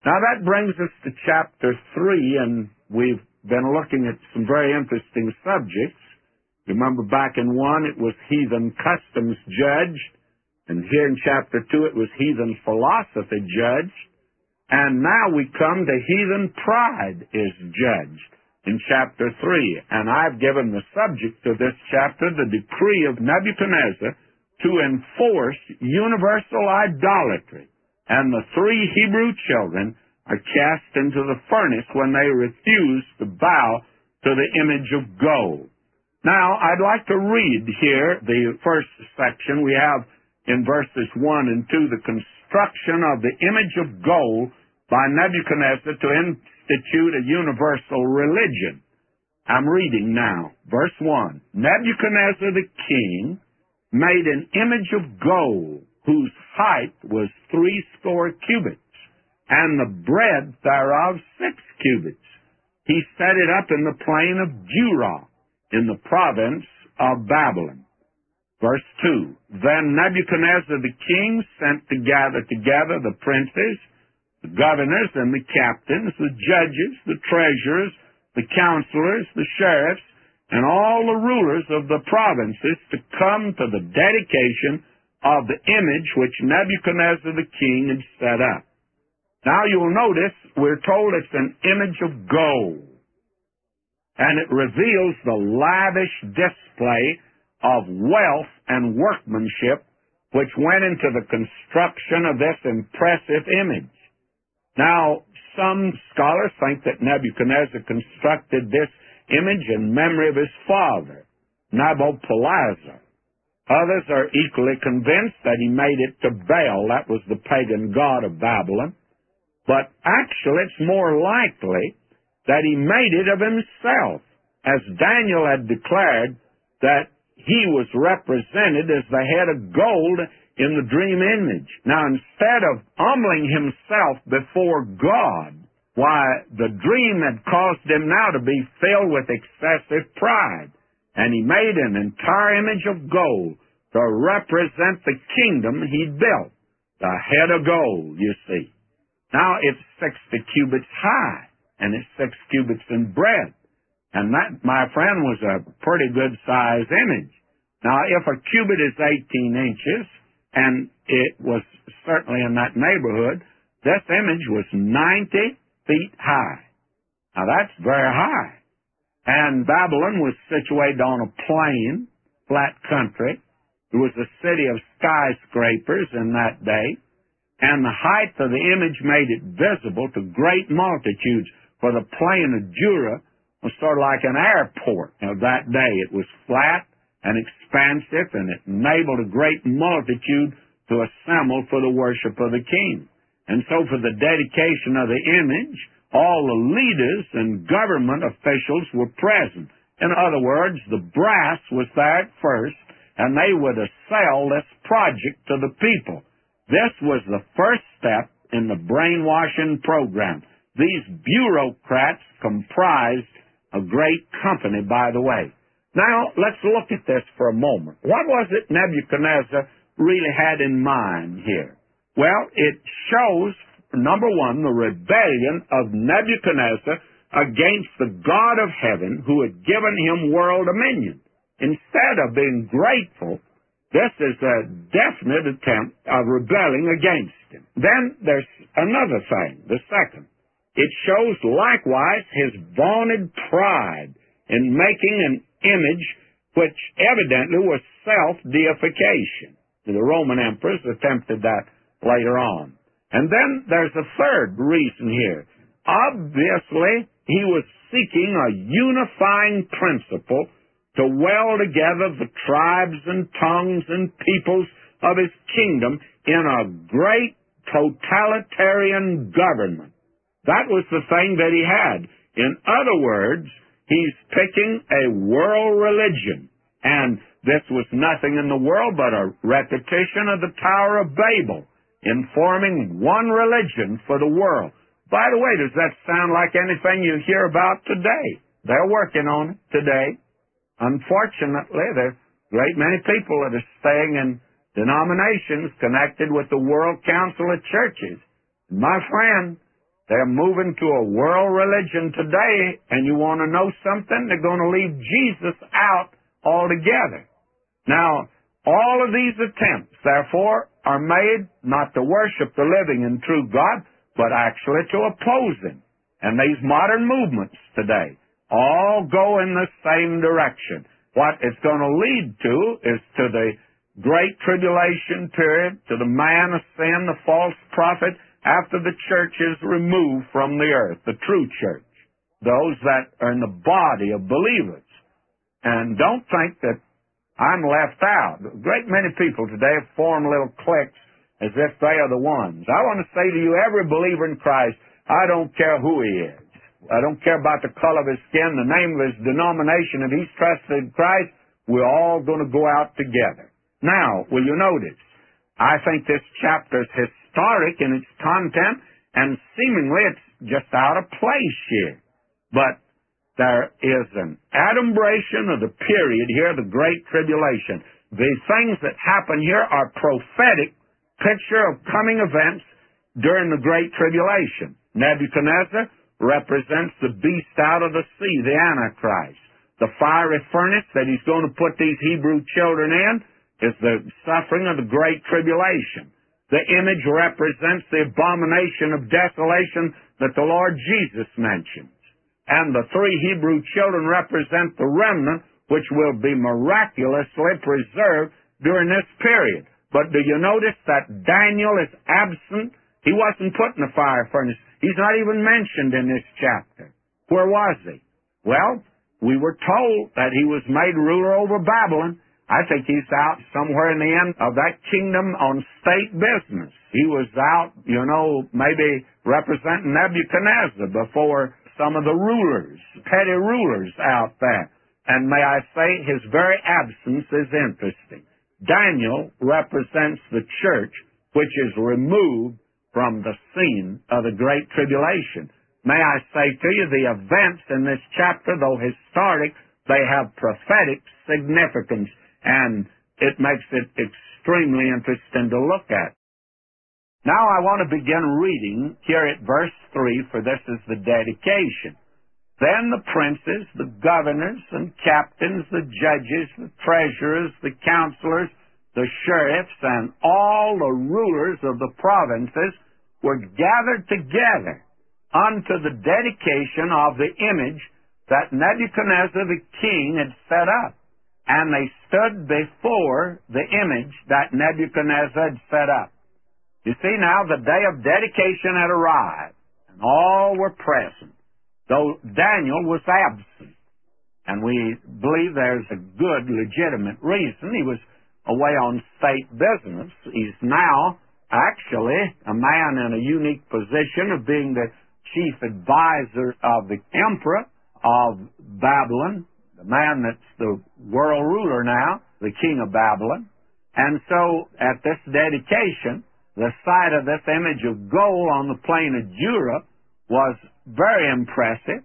Now that brings us to chapter 3, and we've been looking at some very interesting subjects. Remember back in 1, it was heathen customs judged, and here in chapter 2, it was heathen philosophy judged, and now we come to heathen pride is judged in chapter 3, and I've given the subject of this chapter, the decree of Nebuchadnezzar to enforce universal idolatry. And the 3 Hebrew children are cast into the furnace when they refuse to bow to the image of gold. Now, I'd like to read here the first section. We have in verses 1 and 2 the construction of the image of gold by Nebuchadnezzar to institute a universal religion. I'm reading now. Verse 1. Nebuchadnezzar the king made an image of gold whose height was 60 cubits, and the breadth thereof 6 cubits. He set it up in the plain of Dura, in the province of Babylon. Verse 2, Then Nebuchadnezzar the king sent to gather together the princes, the governors, and the captains, the judges, the treasurers, the counselors, the sheriffs, and all the rulers of the provinces to come to the dedication of the image which Nebuchadnezzar the king had set up. Now you'll notice we're told it's an image of gold, and it reveals the lavish display of wealth and workmanship which went into the construction of this impressive image. Now, some scholars think that Nebuchadnezzar constructed this image in memory of his father, Nabopolassar. Others are equally convinced that he made it to Baal. That was the pagan god of Babylon. But actually, it's more likely that he made it of himself, as Daniel had declared that he was represented as the head of gold in the dream image. Now, instead of humbling himself before God, why, the dream had caused him now to be filled with excessive pride, and he made an entire image of gold to represent the kingdom he'd built, the head of gold, you see. Now, it's 60 cubits high, and it's 6 cubits in breadth. And that, my friend, was a pretty good-sized image. Now, if a cubit is 18 inches, and it was certainly in that neighborhood, this image was 90 feet high. Now, that's very high. And Babylon was situated on a plain, flat country. It was a city of skyscrapers in that day. And the height of the image made it visible to great multitudes, for the plain of Dura was sort of like an airport of that day. It was flat and expansive, and it enabled a great multitude to assemble for the worship of the king. And so for the dedication of the image, all the leaders and government officials were present. In other words, the brass was there at first, and they were to sell this project to the people. This was the first step in the brainwashing program. These bureaucrats comprised a great company, by the way. Now, let's look at this for a moment. What was it Nebuchadnezzar really had in mind here? Well, it shows, number one, the rebellion of Nebuchadnezzar against the God of heaven who had given him world dominion. Instead of being grateful, this is a definite attempt of rebelling against him. Then there's another thing, the second. It shows likewise his vaunted pride in making an image which evidently was self-deification. The Roman emperors attempted that later on. And then there's a third reason here. Obviously, he was seeking a unifying principle to weld together the tribes and tongues and peoples of his kingdom in a great totalitarian government. That was the thing that he had. In other words, he's picking a world religion. And this was nothing in the world but a repetition of the Tower of Babel, in forming one religion for the world. By the way, does that sound like anything you hear about today? They're working on it today. Unfortunately, there are a great many people that are staying in denominations connected with the World Council of Churches. My friend, They're moving to a world religion today, and you want to know something? They're going to leave Jesus out altogether. Now, all of these attempts, therefore, are made not to worship the living and true God, but actually to oppose Him. And these modern movements today all go in the same direction. What it's going to lead to is to the great tribulation period, to the man of sin, the false prophet, after the church is removed from the earth, the true church, those that are in the body of believers. And don't think that I'm left out. A great many people today have formed little cliques as if they are the ones. I want to say to you, every believer in Christ, I don't care who he is. I don't care about the color of his skin, the name of his denomination. If he's trusted in Christ, we're all going to go out together. Now, will you notice? I think this chapter is historic in its content, and seemingly it's just out of place here. But there is an adumbration of the period here, the Great Tribulation. The things that happen here are prophetic picture of coming events during the Great Tribulation. Nebuchadnezzar represents the beast out of the sea, the Antichrist. The fiery furnace that he's going to put these Hebrew children in is the suffering of the Great Tribulation. The image represents the abomination of desolation that the Lord Jesus mentions. And the three Hebrew children represent the remnant which will be miraculously preserved during this period. But do you notice that Daniel is absent? He wasn't put in the fire furnace. He's not even mentioned in this chapter. Where was he? Well, we were told that he was made ruler over Babylon. I think he's out somewhere in the end of that kingdom on state business. He was out, maybe representing Nebuchadnezzar before some of the rulers, petty rulers out there. And may I say, his very absence is interesting. Daniel represents the church which is removed from the scene of the Great Tribulation. May I say to you, the events in this chapter, though historic, they have prophetic significance, and it makes it extremely interesting to look at. Now I want to begin reading here at verse 3, for this is the dedication. Then the princes, the governors and captains, the judges, the treasurers, the counselors, the sheriffs, and all the rulers of the provinces were gathered together unto the dedication of the image that Nebuchadnezzar the king had set up. And they stood before the image that Nebuchadnezzar had set up. You see now, the day of dedication had arrived, and all were present, though Daniel was absent. And we believe there's a good, legitimate reason. He was away on state business. He's now actually a man in a unique position of being the chief advisor of the emperor of Babylon, the man that's the world ruler now, the king of Babylon. And so at this dedication, the sight of this image of gold on the plain of Dura was very impressive.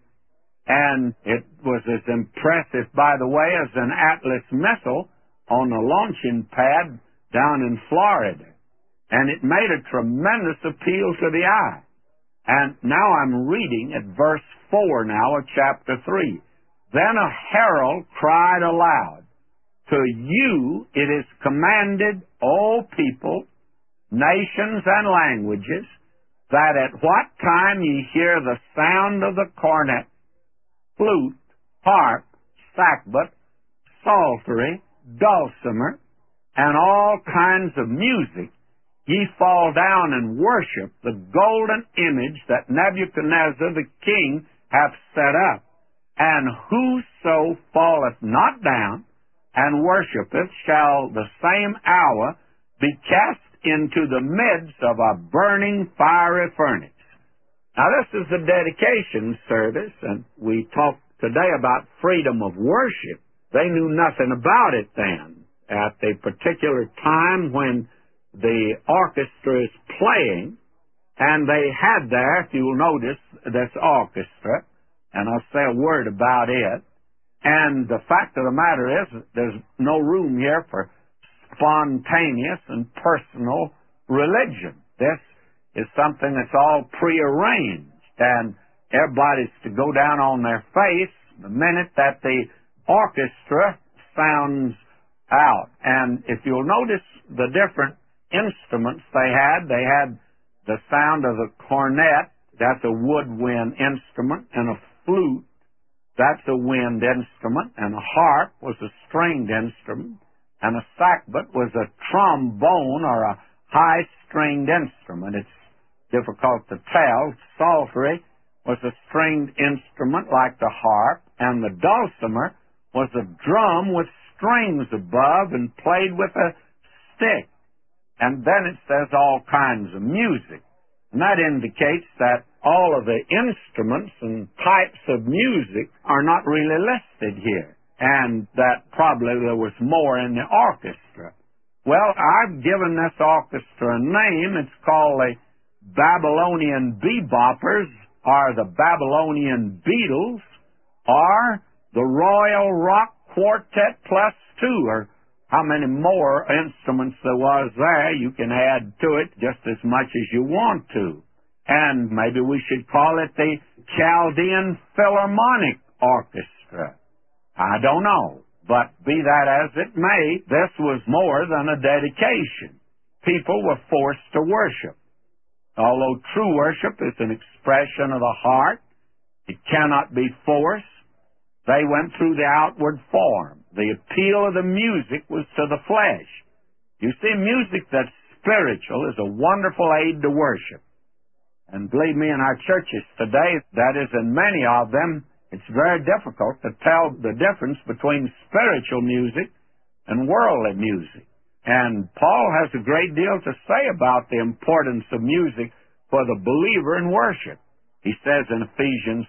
And it was as impressive, by the way, as an Atlas missile on the launching pad down in Florida. And it made a tremendous appeal to the eye. And now I'm reading at verse 4 now of chapter 3. Then a herald cried aloud, To you it is commanded, O people, nations and languages, that at what time ye hear the sound of the cornet, flute, harp, sackbut, psaltery, dulcimer, and all kinds of music, ye fall down and worship the golden image that Nebuchadnezzar the king hath set up. And whoso falleth not down and worshipeth shall the same hour be cast into the midst of a burning fiery furnace. Now this is the dedication service, and we talked today about freedom of worship. They knew nothing about it then. At the particular time when the orchestra is playing, and they had there, if you'll notice, this orchestra, and I'll say a word about it. And the fact of the matter is, there's no room here for spontaneous and personal religion. This is something that's all prearranged. and everybody's to go down on their face the minute that the orchestra sounds out. And if you'll notice the different instruments they had the sound of a cornet, that's a woodwind instrument, and a flute, that's a wind instrument, and a harp was a stringed instrument, and a sackbut was a trombone or a high-stringed instrument. It's difficult to tell. Psaltery was a stringed instrument like the harp, and the dulcimer was a drum with strings above and played with a stick. And then it says all kinds of music. And that indicates that all of the instruments and types of music are not really listed here, and that probably there was more in the orchestra. Well, I've given this orchestra a name. It's called the Babylonian Beboppers, or the Babylonian Beatles, or the Royal Rock Quartet plus two, or how many more instruments there was there. You can add to it just as much as you want to. And maybe we should call it the Chaldean Philharmonic Orchestra. I don't know. But be that as it may, this was more than a dedication. People were forced to worship. Although true worship is an expression of the heart, it cannot be forced. They went through the outward form. The appeal of the music was to the flesh. You see, music that's spiritual is a wonderful aid to worship. And believe me, in our churches today, that is in many of them, it's very difficult to tell the difference between spiritual music and worldly music. And Paul has a great deal to say about the importance of music for the believer in worship. He says in Ephesians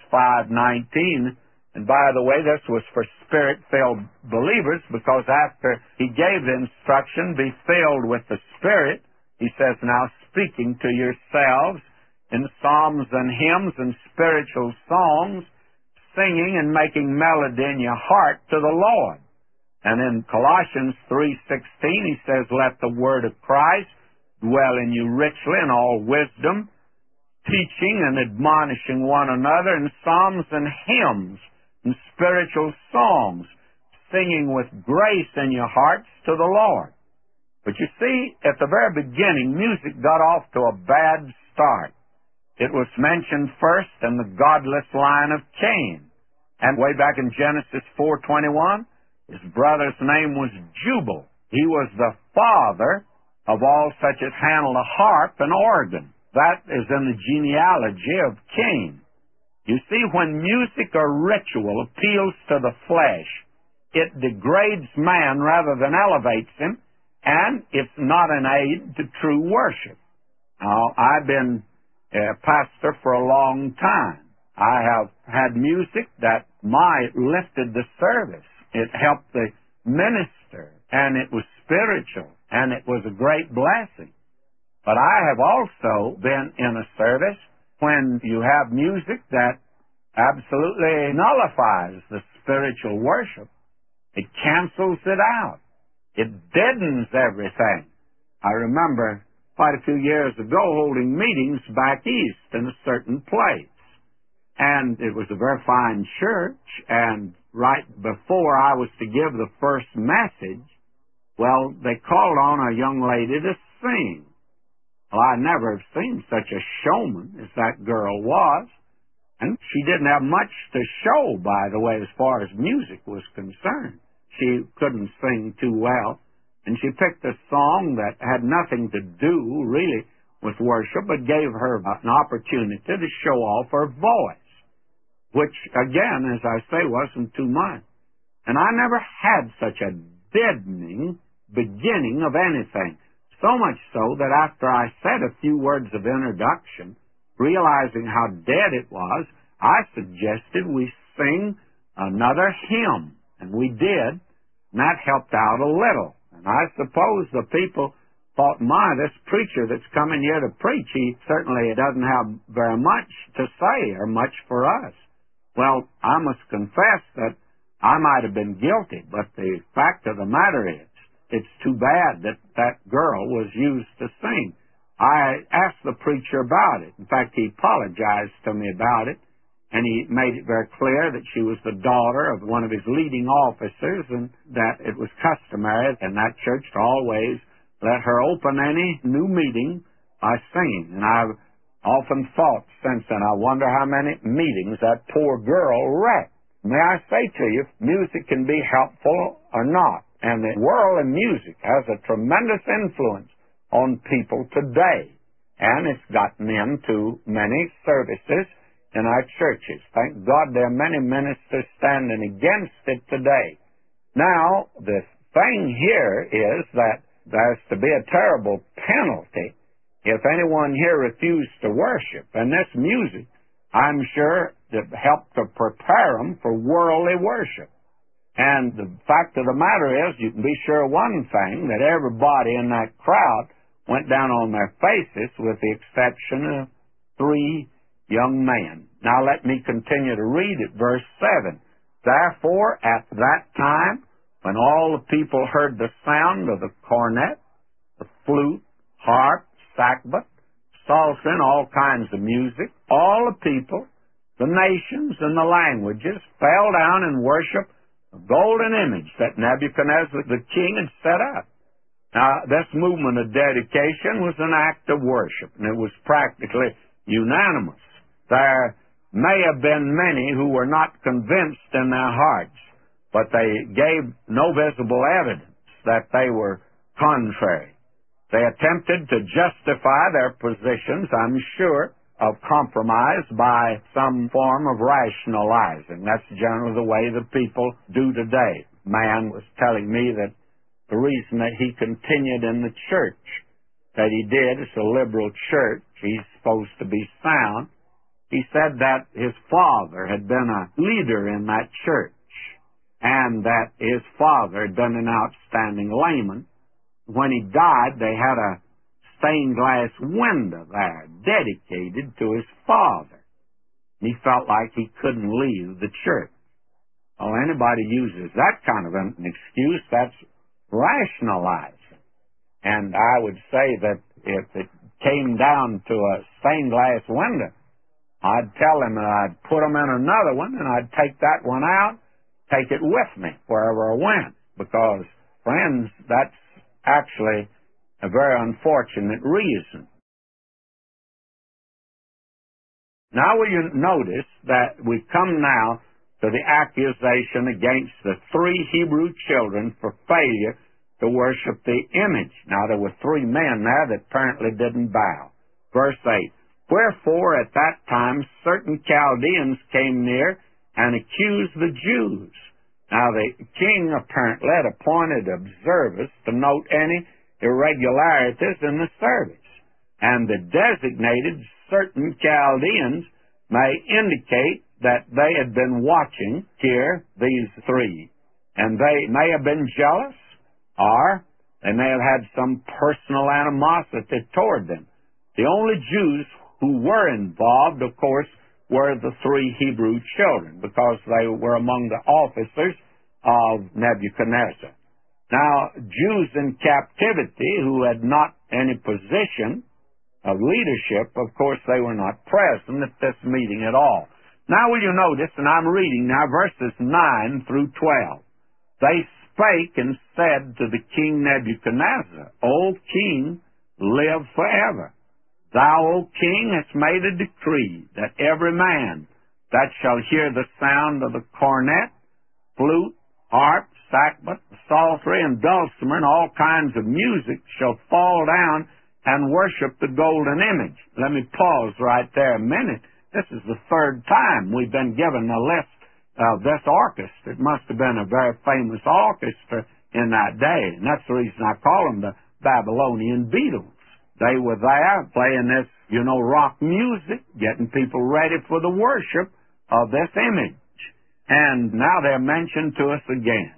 5:19, and by the way, this was for Spirit-filled believers, because after he gave the instruction, be filled with the Spirit, he says, now speaking to yourselves in psalms and hymns and spiritual songs, singing and making melody in your heart to the Lord. And in Colossians 3:16, he says, let the word of Christ dwell in you richly in all wisdom, teaching and admonishing one another in psalms and hymns and spiritual songs, singing with grace in your hearts to the Lord. But you see, at the very beginning, music got off to a bad start. It was mentioned first in the godless line of Cain. And way back in Genesis 4:21, his brother's name was Jubal. He was the father of all such as handle a harp and organ. That is in the genealogy of Cain. You see, when music or ritual appeals to the flesh, it degrades man rather than elevates him, and it's not an aid to true worship. Now, I've been a pastor for a long time. I have had music that lifted the service. It helped the minister, and it was spiritual, and it was a great blessing. But I have also been in a service when you have music that absolutely nullifies the spiritual worship. It cancels it out. It deadens everything. I remember quite a few years ago holding meetings back east in a certain place. And it was a very fine church, and right before I was to give the first message, well, they called on a young lady to sing. Well, I never have seen such a showman as that girl was, and she didn't have much to show, by the way, as far as music was concerned. She couldn't sing too well, and she picked a song that had nothing to do, really, with worship, but gave her an opportunity to show off her voice, which, again, as I say, wasn't too much. And I never had such a deadening beginning of anything, so much so that after I said a few words of introduction, realizing how dead it was, I suggested we sing another hymn, and we did, and that helped out a little. And I suppose the people thought, my, this preacher that's coming here to preach, he certainly doesn't have very much to say or much for us. Well, I must confess that I might have been guilty, but the fact of the matter is, it's too bad that that girl was used to sing. I asked the preacher about it. In fact, he apologized to me about it, and he made it very clear that she was the daughter of one of his leading officers and that it was customary in that church to always let her open any new meeting by singing. And I've often thought since then, I wonder how many meetings that poor girl wrecked. May I say to you, music can be helpful or not. And the world of music has a tremendous influence on people today. And it's gotten into many services in our churches. Thank God there are many ministers standing against it today. Now, the thing here is that there's to be a terrible penalty if anyone here refused to worship. And this music, I'm sure, that helped to prepare them for worldly worship. And the fact of the matter is, you can be sure of one thing, that everybody in that crowd went down on their faces with the exception of 3 young men. Now let me continue to read it, verse 7. Therefore, at that time, when all the people heard the sound of the cornet, the flute, harp, sackbut, psaltery, and all kinds of music, all the people, the nations, and the languages fell down and worshiped the golden image that Nebuchadnezzar the king had set up. Now, this movement of dedication was an act of worship, and it was practically unanimous. There may have been many who were not convinced in their hearts, but they gave no visible evidence that they were contrary. They attempted to justify their positions, I'm sure, of compromise by some form of rationalizing. That's generally the way the people do today. Man was telling me that the reason that he continued in the church that he did, it's a liberal church, he's supposed to be sound. He said that his father had been a leader in that church and that his father had been an outstanding layman. When he died, they had a stained glass window there dedicated to his father. And he felt like he couldn't leave the church. Well, anybody uses that kind of an excuse, that's rationalizing. And I would say that if it came down to a stained glass window, I'd tell him that I'd put him in another one and I'd take that one out, take it with me wherever I went. Because, friends, that's actually a very unfortunate reason. Now will you notice that we come now to the accusation against the 3 Hebrew children for failure to worship the image. Now there were 3 men there that apparently didn't bow. Verse 8, wherefore at that time certain Chaldeans came near and accused the Jews. Now the king apparently had appointed observers to note any irregularities in the service, and the designated certain Chaldeans may indicate that they had been watching here these 3, and they may have been jealous, or they may have had some personal animosity toward them. The only Jews who were involved, of course, were the 3 Hebrew children, because they were among the officers of Nebuchadnezzar. Now, Jews in captivity who had not any position of leadership, of course, they were not present at this meeting at all. Now, will you notice, and I'm reading now verses 9 through 12. They spake and said to the king Nebuchadnezzar, O king, live forever. Thou, O king, hast made a decree that every man that shall hear the sound of the cornet, flute, harp, sackbut, psaltery, and dulcimer, and all kinds of music shall fall down and worship the golden image. Let me pause right there a minute. This is the 3rd time we've been given a list of this orchestra. It must have been a very famous orchestra in that day, and that's the reason I call them the Babylonian Beatles. They were there playing this, rock music, getting people ready for the worship of this image. And now they're mentioned to us again.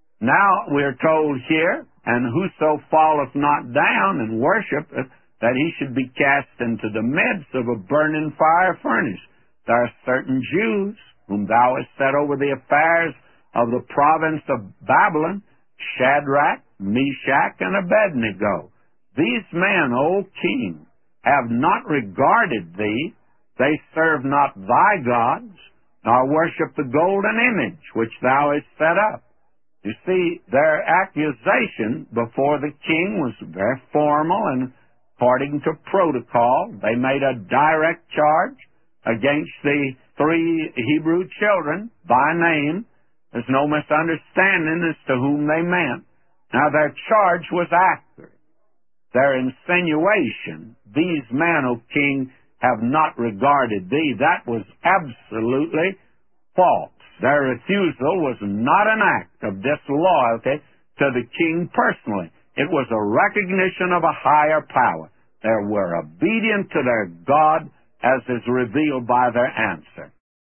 Now we're told here, and whoso falleth not down and worshipeth, that he should be cast into the midst of a burning fire furnace. There are certain Jews whom thou hast set over the affairs of the province of Babylon, Shadrach, Meshach, and Abednego. These men, O king, have not regarded thee. They serve not thy gods, nor worship the golden image which thou hast set up. You see, their accusation before the king was very formal and according to protocol. They made a direct charge against the 3 Hebrew children by name. There's no misunderstanding as to whom they meant. Now, their charge was accurate. Their insinuation, these men, O king, have not regarded thee, that was absolutely false. Their refusal was not an act of disloyalty to the king personally. It was a recognition of a higher power. They were obedient to their God as is revealed by their answer.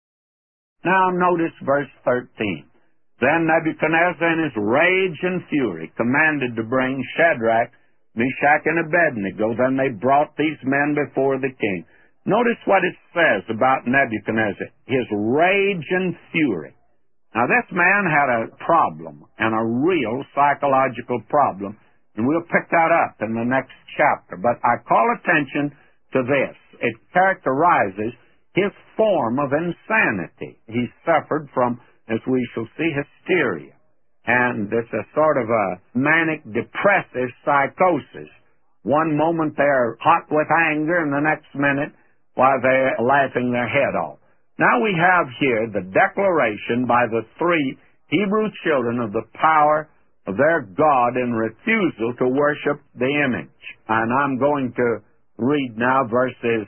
Now notice verse 13. Then Nebuchadnezzar in his rage and fury commanded to bring Shadrach, Meshach, and Abednego. Then they brought these men before the king. Notice what it says about Nebuchadnezzar, his rage and fury. Now this man had a problem, and a real psychological problem, and we'll pick that up in the next chapter. But I call attention to this. It characterizes his form of insanity. He suffered from, as we shall see, hysteria. And it's a sort of a manic depressive psychosis. One moment they're hot with anger, and the next minute, while they're laughing their head off. Now we have here the declaration by the 3 Hebrew children of the power of their God in refusal to worship the image. And I'm going to read now verses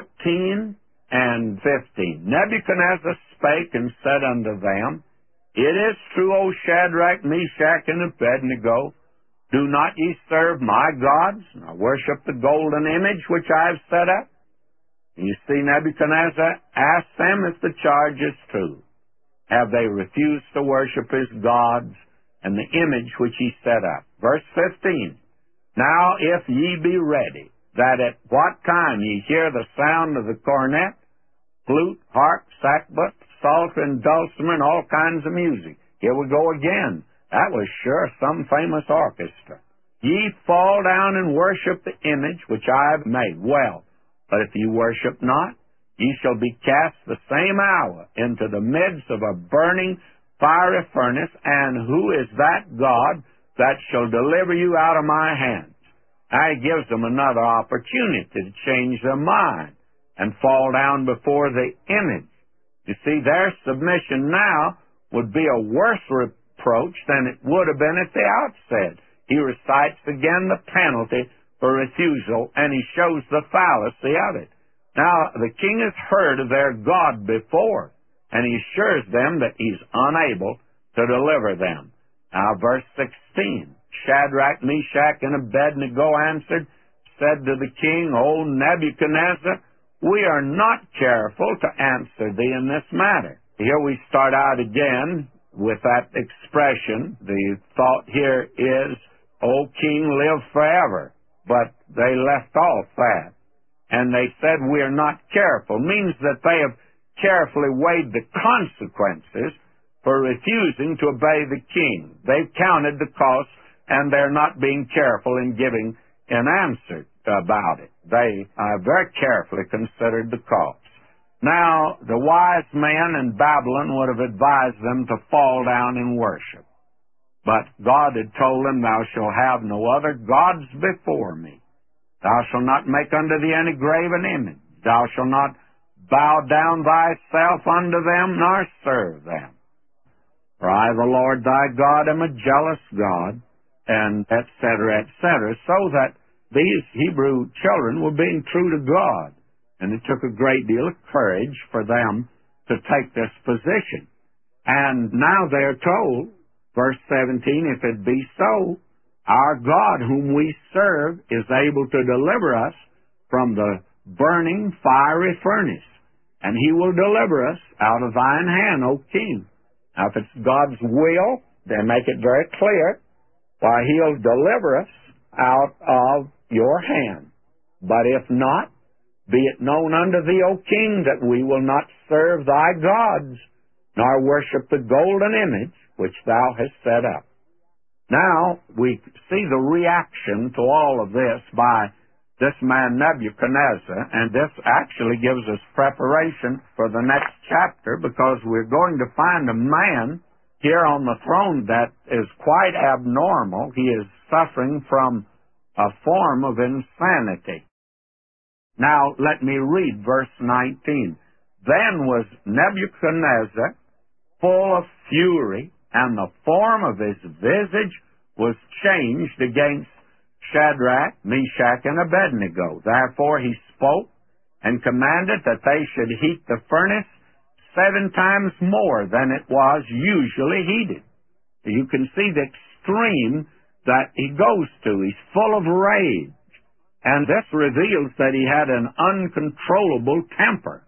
14 and 15. Nebuchadnezzar spake and said unto them, It is true, O Shadrach, Meshach, and Abednego, do not ye serve my gods, nor worship the golden image which I have set up? And you see, Nebuchadnezzar asked them if the charge is true. Have they refused to worship his gods and the image which he set up? Verse 15. Now if ye be ready, that at what time ye hear the sound of the cornet, flute, harp, sackbut, psaltery, and dulcimer, and all kinds of music. Here we go again. That was sure some famous orchestra. Ye fall down and worship the image which I have made. Well, but if ye worship not, ye shall be cast the same hour into the midst of a burning fiery furnace. And who is that God that shall deliver you out of my hands? Now he gives them another opportunity to change their mind and fall down before the image. You see, their submission now would be a worse reproach than it would have been at the outset. He recites again the penalty for refusal, and he shows the fallacy of it. Now, the king has heard of their God before, and he assures them that he's unable to deliver them. Now, verse 16, Shadrach, Meshach, and Abednego answered, said to the king, O Nebuchadnezzar, we are not careful to answer thee in this matter. Here we start out again with that expression. The thought here is, O king, live forever. But they left off that. And they said, we are not careful. Means that they have carefully weighed the consequences for refusing to obey the king. They've counted the cost, and they're not being careful in giving an answer about it. They very carefully considered the cost. Now, the wise men in Babylon would have advised them to fall down and worship. But God had told them, Thou shalt have no other gods before me. Thou shalt not make unto thee any graven image. Thou shalt not bow down thyself unto them, nor serve them. For I, the Lord thy God, am a jealous God, and etc., etc., so that these Hebrew children were being true to God. And it took a great deal of courage for them to take this position. And now they're told, verse 17, if it be so, our God whom we serve is able to deliver us from the burning fiery furnace, and he will deliver us out of thine hand, O king. Now, if it's God's will, then make it very clear, why, he'll deliver us out of your hand. But if not, be it known unto thee, O king, that we will not serve thy gods, nor worship the golden image which thou hast set up. Now, we see the reaction to all of this by this man Nebuchadnezzar, and this actually gives us preparation for the next chapter, because we're going to find a man here on the throne that is quite abnormal. He is suffering from a form of insanity. Now, let me read verse 19. Then was Nebuchadnezzar full of fury, and the form of his visage was changed against Shadrach, Meshach, and Abednego. Therefore he spoke and commanded that they should heat the furnace 7 times more than it was usually heated. You can see the extreme that he goes to. He's full of rage. And this reveals that he had an uncontrollable temper.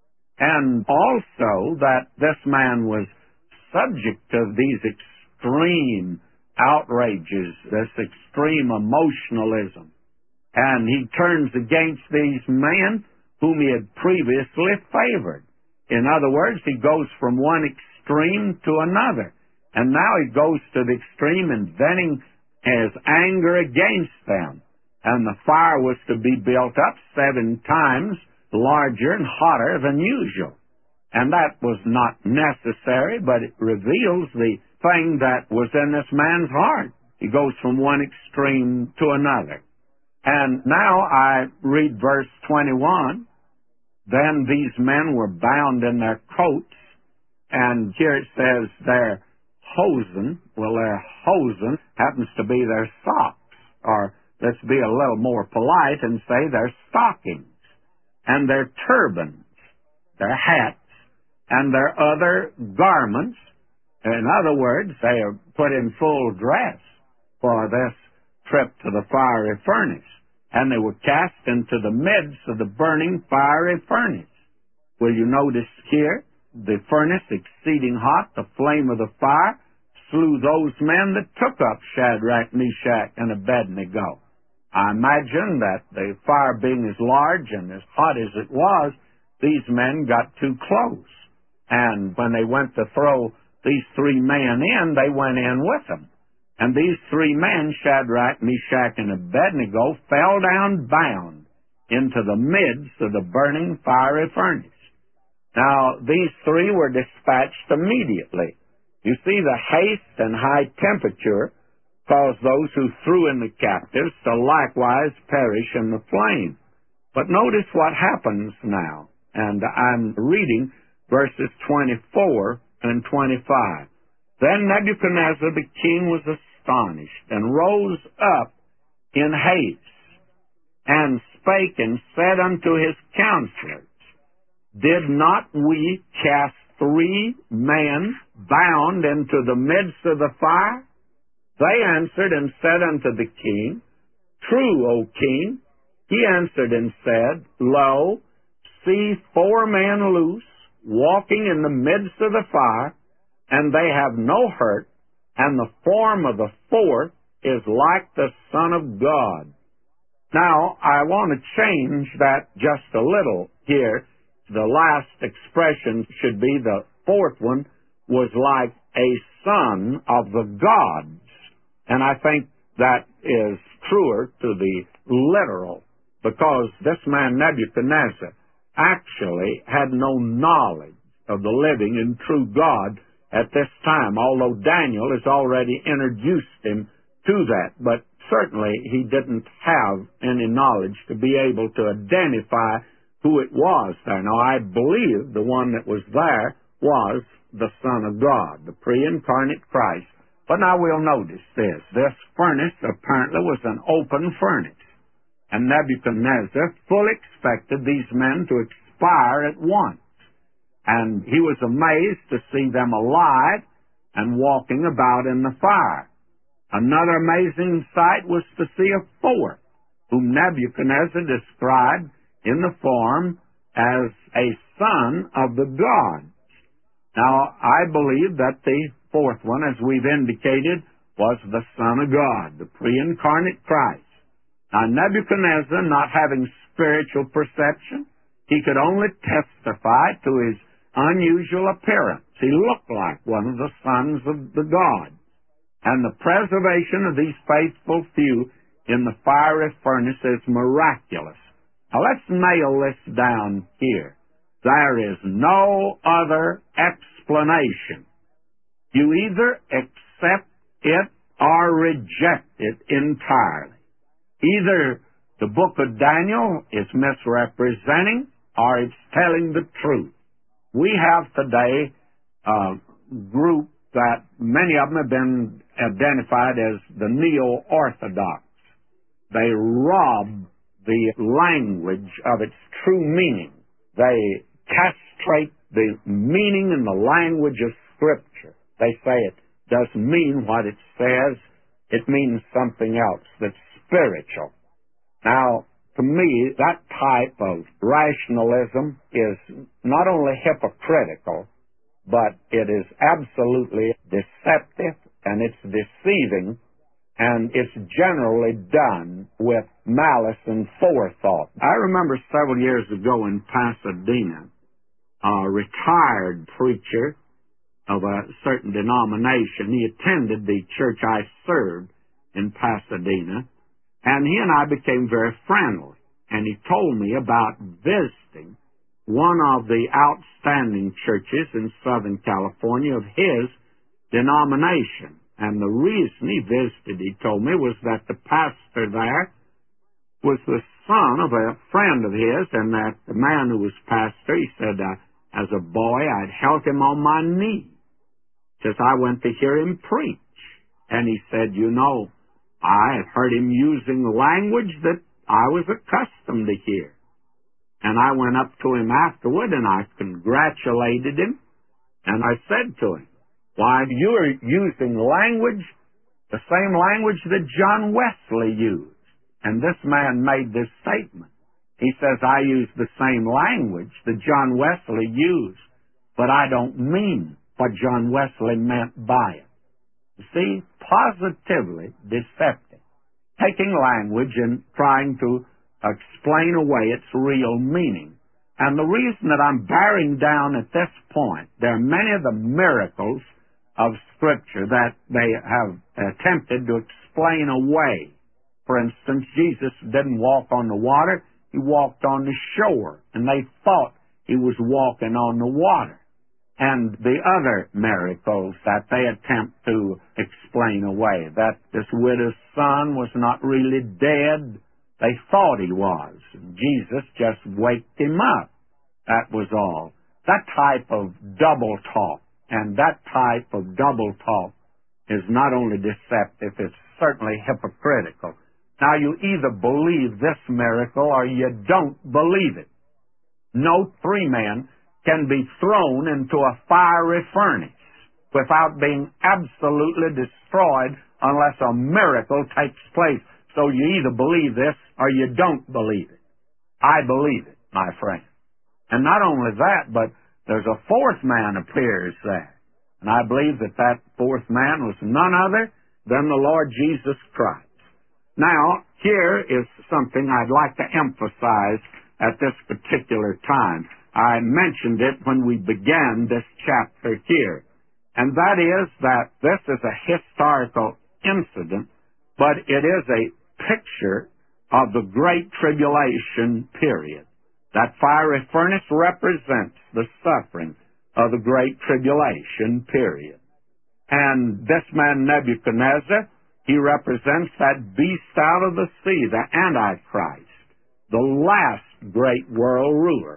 And also that this man was subject to these extreme outrages, this extreme emotionalism. And he turns against these men whom he had previously favored. In other words, he goes from one extreme to another. And now he goes to the extreme in venting his anger against them. And the fire was to be built up 7 times larger and hotter than usual. And that was not necessary, but it reveals the thing that was in this man's heart. He goes from one extreme to another. And now I read verse 21. Then these men were bound in their coats, and here it says their hosen. Well, their hosen happens to be their socks, or let's be a little more polite and say their stockings, and their turbans, their hats, and their other garments. In other words, they are put in full dress for this trip to the fiery furnace. And they were cast into the midst of the burning fiery furnace. Will you notice here, the furnace exceeding hot, the flame of the fire, slew those men that took up Shadrach, Meshach, and Abednego. I imagine that the fire being as large and as hot as it was, these men got too close. And when they went to throw these 3 men in, they went in with them. And these 3 men, Shadrach, Meshach, and Abednego, fell down bound into the midst of the burning fiery furnace. Now, these 3 were dispatched immediately. You see, the haste and high temperature caused those who threw in the captives to likewise perish in the flame. But notice what happens now. And I'm reading verses 24 and 25. Then Nebuchadnezzar the king was astonished, and rose up in haste, and spake and said unto his counselors, Did not we cast 3 men bound into the midst of the fire? They answered and said unto the king, True, O king. He answered and said, Lo, see 4 men loose, walking in the midst of the fire, and they have no hurt, and the form of the 4th is like the Son of God. Now, I want to change that just a little here. The last expression should be the 4th one was like a son of the gods. And I think that is truer to the literal, because this man Nebuchadnezzar actually had no knowledge of the living and true God at this time, although Daniel has already introduced him to that. But certainly he didn't have any knowledge to be able to identify who it was there. Now, I believe the one that was there was the Son of God, the pre-incarnate Christ. But now we'll notice this. This furnace apparently was an open furnace. And Nebuchadnezzar fully expected these men to expire at once. And he was amazed to see them alive and walking about in the fire. Another amazing sight was to see a 4th, whom Nebuchadnezzar described in the form as a son of the gods. Now, I believe that the 4th one, as we've indicated, was the Son of God, the pre-incarnate Christ. Now, Nebuchadnezzar, not having spiritual perception, he could only testify to his unusual appearance. He looked like one of the sons of the gods. And the preservation of these faithful few in the fiery furnace is miraculous. Now let's nail this down here. There is no other explanation. You either accept it or reject it entirely. Either the book of Daniel is misrepresenting or it's telling the truth. We have today a group that many of them have been identified as the Neo-Orthodox. They rob the language of its true meaning. They castrate the meaning and the language of Scripture. They say it doesn't mean what it says. It means something else that's spiritual. Now, to me, that type of rationalism is not only hypocritical, but it is absolutely deceptive, and it's deceiving, and it's generally done with malice and forethought. I remember several years ago in Pasadena, a retired preacher of a certain denomination, he attended the church I served in Pasadena, and he and I became very friendly. And he told me about visiting one of the outstanding churches in Southern California of his denomination. And the reason he visited, he told me, was that the pastor there was the son of a friend of his, and that the man who was pastor, he said, as a boy, I'd held him on my knee because I went to hear him preach. And he said, you know, I had heard him using language that I was accustomed to hear. And I went up to him afterward and I congratulated him. And I said to him, why, you are using language, the same language that John Wesley used. And this man made this statement. He says, I use the same language that John Wesley used, but I don't mean what John Wesley meant by it. You see, positively deceptive. Taking language and trying to explain away its real meaning. And the reason that I'm bearing down at this point, there are many of the miracles of Scripture that they have attempted to explain away. For instance, Jesus didn't walk on the water, he walked on the shore, and they thought he was walking on the water. And the other miracles that they attempt to explain away, that this widow's son was not really dead, they thought he was. Jesus just waked him up. That was all. That type of double talk, and that type of double talk is not only deceptive, it's certainly hypocritical. Now, you either believe this miracle or you don't believe it. No three men can be thrown into a fiery furnace without being absolutely destroyed unless a miracle takes place. So you either believe this or you don't believe it. I believe it, my friend. And not only that, but there's a fourth man appears there. And I believe that that fourth man was none other than the Lord Jesus Christ. Now, here is something I'd like to emphasize at this particular time. I mentioned it when we began this chapter here. And that is that this is a historical incident, but it is a picture of the Great Tribulation period. That fiery furnace represents the suffering of the Great Tribulation period. And this man Nebuchadnezzar, he represents that beast out of the sea, the Antichrist, the last great world ruler.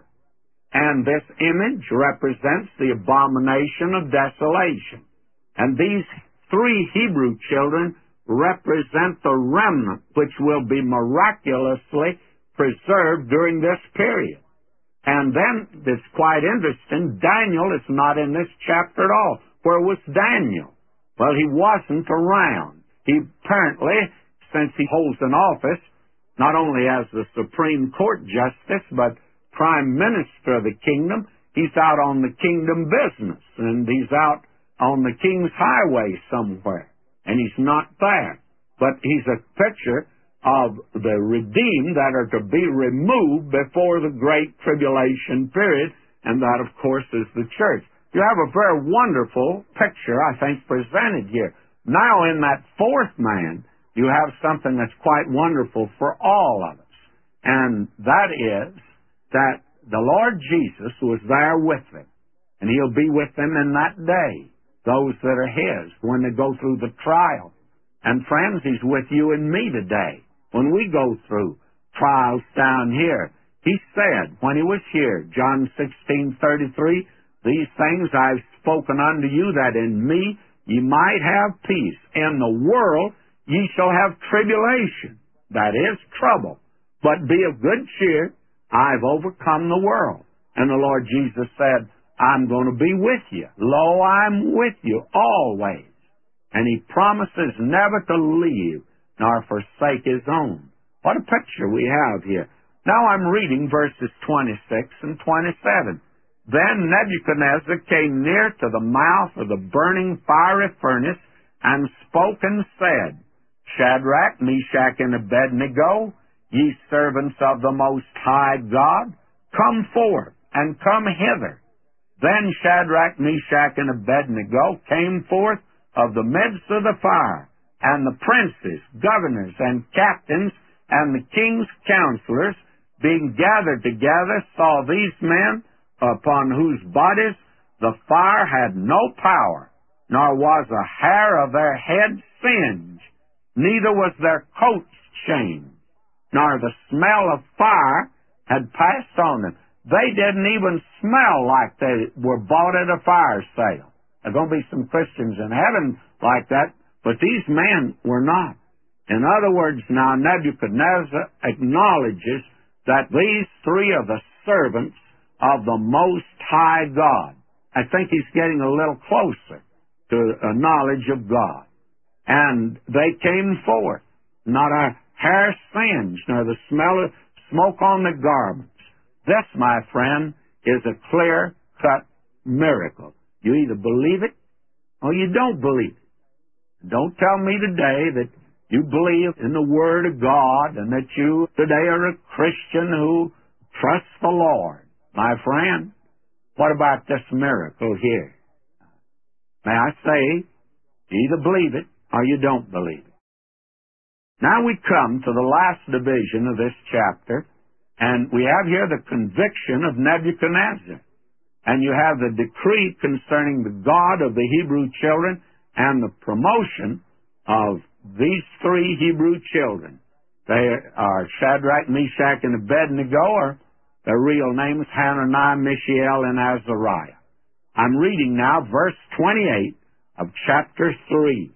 And this image represents the abomination of desolation. And these three Hebrew children represent the remnant which will be miraculously preserved during this period. And then, it's quite interesting, Daniel is not in this chapter at all. Where was Daniel? Well, he wasn't around. He apparently, since he holds an office, not only as the Supreme Court Justice, but Prime Minister of the kingdom, he's out on the kingdom business, and he's out on the king's highway somewhere, and he's not there. But he's a picture of the redeemed that are to be removed before the Great Tribulation period, and that, of course, is the church. You have a very wonderful picture, I think, presented here. Now, in that fourth man, you have something that's quite wonderful for all of us. And that is that the Lord Jesus was there with them. And He'll be with them in that day, those that are His, when they go through the trial. And friends, He's with you and me today. When we go through trials down here, He said, when He was here, John 16:33, these things I've spoken unto you, that in me ye might have peace. In the world ye shall have tribulation. That is trouble. But be of good cheer. I've overcome the world. And the Lord Jesus said, I'm going to be with you. Lo, I'm with you always. And He promises never to leave nor forsake His own. What a picture we have here. Now I'm reading verses 26 and 27. Then Nebuchadnezzar came near to the mouth of the burning fiery furnace and spoke and said, Shadrach, Meshach, and Abednego, ye servants of the Most High God, come forth and come hither. Then Shadrach, Meshach, and Abednego came forth of the midst of the fire, and the princes, governors, and captains, and the king's counselors, being gathered together, saw these men, upon whose bodies the fire had no power, nor was a hair of their head singed, neither was their coats changed, nor the smell of fire had passed on them. They didn't even smell like they were bought at a fire sale. There are going to be some Christians in heaven like that, but these men were not. In other words, now Nebuchadnezzar acknowledges that these three are the servants of the Most High God. I think he's getting a little closer to a knowledge of God. And they came forth, not a hair singed, nor the smell of smoke on the garments. This, my friend, is a clear-cut miracle. You either believe it or you don't believe it. Don't tell me today that you believe in the Word of God and that you today are a Christian who trusts the Lord. My friend, what about this miracle here? May I say, you either believe it or you don't believe it. Now we come to the last division of this chapter, and we have here the conviction of Nebuchadnezzar. And you have the decree concerning the God of the Hebrew children and the promotion of these three Hebrew children. They are Shadrach, Meshach, and Abednego, or their real names, Hananiah, Mishael, and Azariah. I'm reading now verse 28 of chapter 3.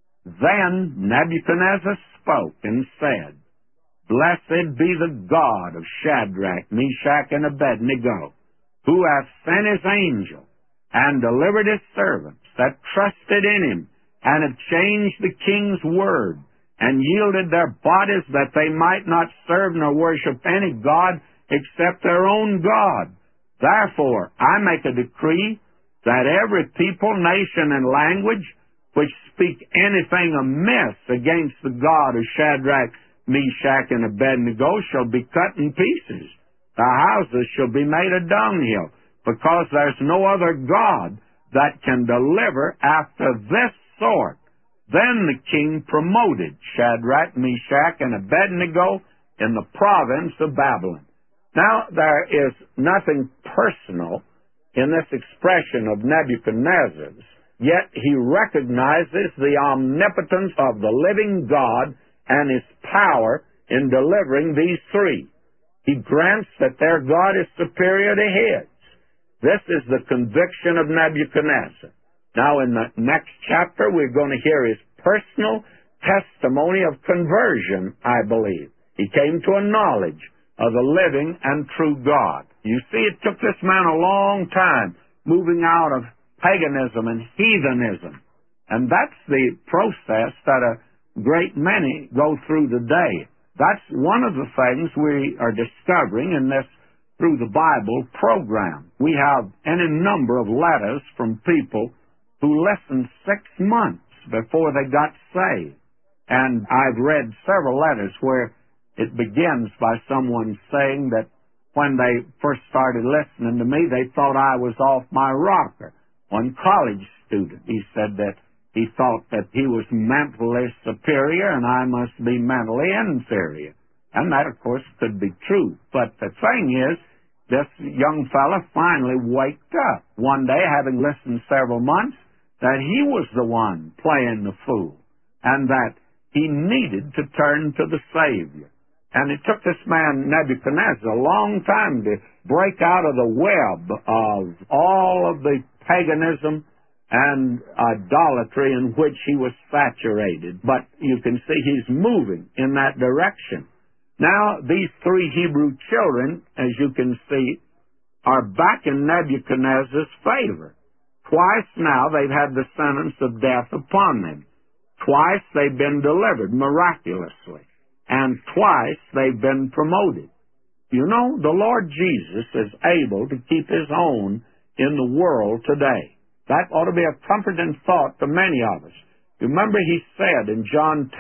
Then Nebuchadnezzar spoke and said, Blessed be the God of Shadrach, Meshach, and Abednego, who hath sent His angel and delivered His servants that trusted in Him, and have changed the king's word, and yielded their bodies that they might not serve nor worship any god except their own God. Therefore, I make a decree that every people, nation, and language which speak anything amiss against the God of Shadrach, Meshach, and Abednego shall be cut in pieces. Their houses shall be made a dunghill, because there's no other God that can deliver after this sort. Then the king promoted Shadrach, Meshach, and Abednego in the province of Babylon. Now, there is nothing personal in this expression of Nebuchadnezzar's, yet he recognizes the omnipotence of the living God and His power in delivering these three. He grants that their God is superior to his. This is the conviction of Nebuchadnezzar. Now, in the next chapter, we're going to hear his personal testimony of conversion, I believe. He came to a knowledge of the living and true God. You see, it took this man a long time moving out of paganism and heathenism. And that's the process that a great many go through today. That's one of the things we are discovering in this Through the Bible program. We have any number of letters from people who listened 6 months before they got saved. And I've read several letters where it begins by someone saying that when they first started listening to me, they thought I was off my rocker. One college student, he said that He thought that he was mentally superior and I must be mentally inferior. And that, of course, could be true. But the thing is, this young fella finally waked up one day, having listened several months, that he was the one playing the fool and that he needed to turn to the Savior. And it took this man Nebuchadnezzar a long time to break out of the web of all of the paganism and idolatry in which he was saturated. But you can see he's moving in that direction. Now, these three Hebrew children, as you can see, are back in Nebuchadnezzar's favor. Twice now they've had the sentence of death upon them. Twice they've been delivered miraculously. And twice they've been promoted. You know, the Lord Jesus is able to keep His own in the world today. That ought to be a comforting thought to many of us. Remember He said in John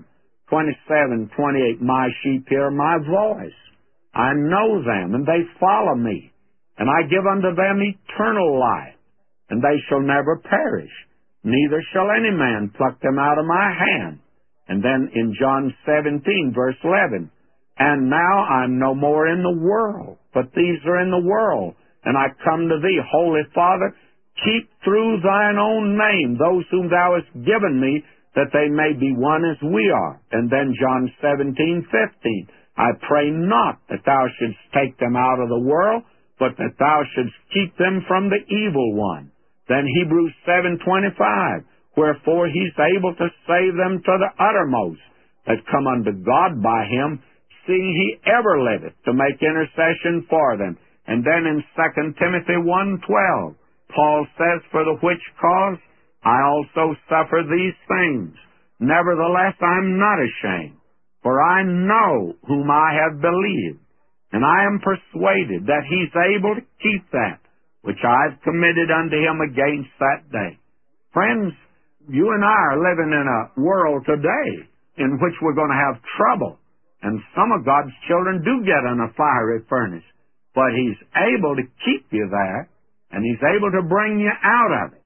10:27-28, "My sheep hear my voice. I know them, and they follow me. And I give unto them eternal life, and they shall never perish. Neither shall any man pluck them out of my hand." And then in John 17:11, "And now I'm no more in the world, but these are in the world. And I come to thee, Holy Father, keep through thine own name those whom thou hast given me, that they may be one as we are." And then John 17:15, "I pray not that thou shouldst take them out of the world, but that thou shouldst keep them from the evil one." Then Hebrews 7:25, "Wherefore He's able to save them to the uttermost that come unto God by Him, seeing He ever liveth to make intercession for them." And then in 2 Timothy 1:12, Paul says, "For the which cause I also suffer these things. Nevertheless, I'm not ashamed, for I know whom I have believed, and I am persuaded that He's able to keep that which I've committed unto Him against that day." Friends, you and I are living in a world today in which we're going to have trouble, and some of God's children do get in a fiery furnace, but He's able to keep you there, and He's able to bring you out of it.